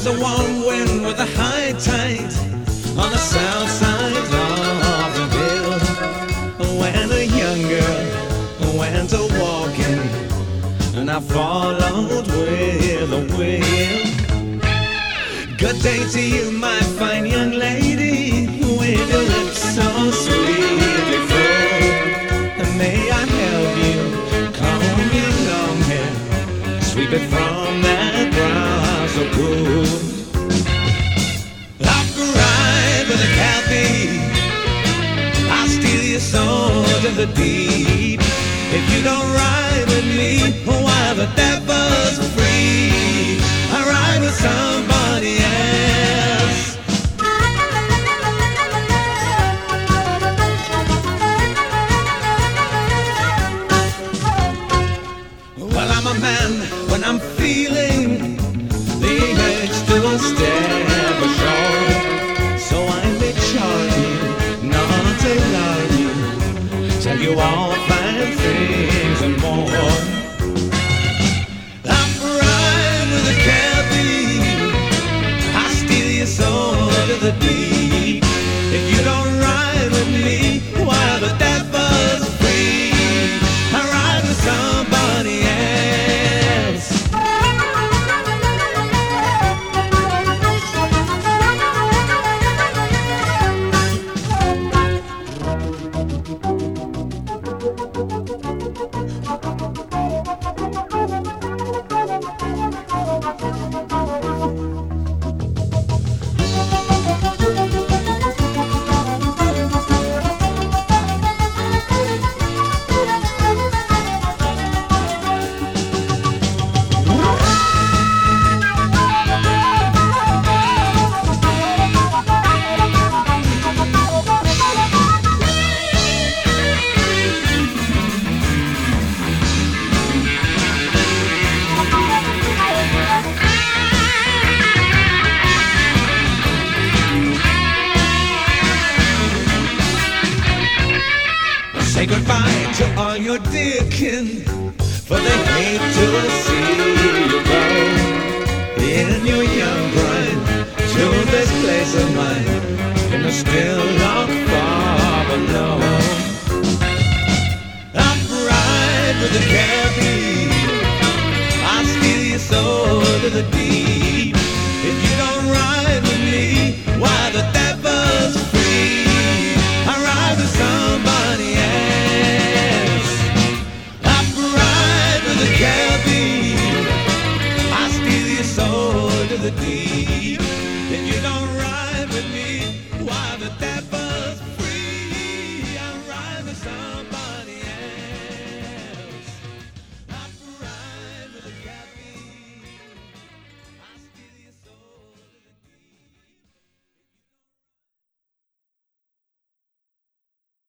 was a warm wind with a high tide on the south side of the hill, when a young girl went a walking, and I followed with the wind. Good day to you, my fine young lady, with your lips so sweetly full. And may I help you comb your long hair, sweep it from that brow so cool. I'll ride with a Kathy, I'll steal your soul to the deep. If you don't ride with me, why the devil's free. I ride with somebody else. Well, I'm a man when I'm feeling the urge to step ashore, so I may charm you, not alarm you, tell you all fine things and more. I'm riding with a Kathy, I steal your soul to the deep. If you don't ride with me, why the devil's free. I ride with somebody else. Say goodbye to all your dear kin, for they hate to see you go in your young prime to this place of mine in the still not far below. I'll ride with the Kathy, I'll steal your soul to the deep.